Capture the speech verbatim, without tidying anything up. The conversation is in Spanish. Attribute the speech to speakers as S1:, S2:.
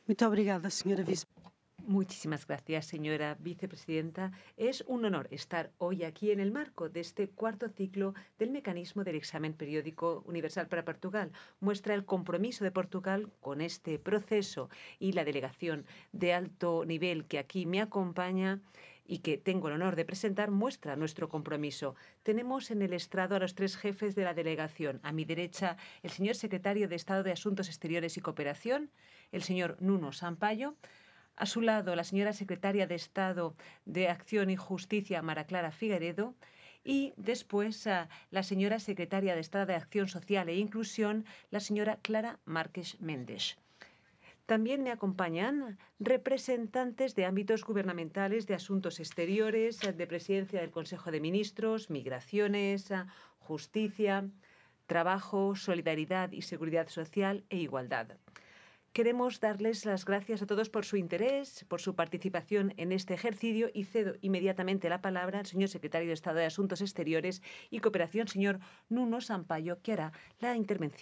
S1: Muito obrigada, senhora Vice.
S2: Muchísimas gracias, señora vicepresidenta. Es un honor estar hoy aquí en el marco de este cuarto ciclo del mecanismo del examen periódico universal para Portugal. Muestra el compromiso de Portugal con este proceso y la delegación de alto nivel que aquí me acompaña y que tengo el honor de presentar, muestra nuestro compromiso. Tenemos en el estrado a los tres jefes de la delegación. A mi derecha, el señor secretario de Estado de Asuntos Exteriores y Cooperación, el señor Nuno Sampaio. A su lado, la señora secretaria de Estado de Acción y Justicia, Mara Clara Figueredo, y después uh, la señora secretaria de Estado de Acción Social e Inclusión, la señora Clara Márquez Méndez. También me acompañan representantes de ámbitos gubernamentales, de asuntos exteriores, de presidencia del Consejo de Ministros, migraciones, justicia, trabajo, solidaridad y seguridad social e igualdad. Queremos darles las gracias a todos por su interés, por su participación en este ejercicio y cedo inmediatamente la palabra al señor secretario de Estado de Asuntos Exteriores y Cooperación, señor Nuno Sampaio, que hará la intervención.